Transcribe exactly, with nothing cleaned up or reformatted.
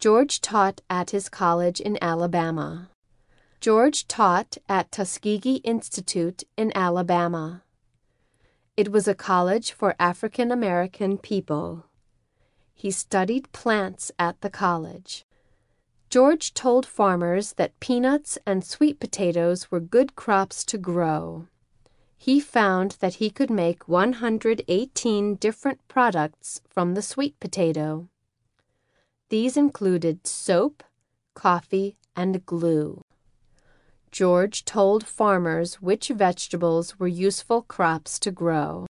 George taught at his college in Alabama. George taught at Tuskegee Institute in Alabama. It was a college for African American people. He studied plants at the college. George told farmers that peanuts and sweet potatoes were good crops to grow. He found that he could make one hundred eighteen different products from the sweet potato. These included soap, coffee, and glue. George told farmers which vegetables were useful crops to grow.